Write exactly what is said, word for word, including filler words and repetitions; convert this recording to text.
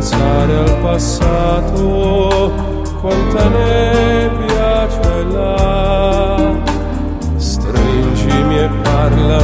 pensare al passato, quanta nebbia c'è là. Stringimi e parlami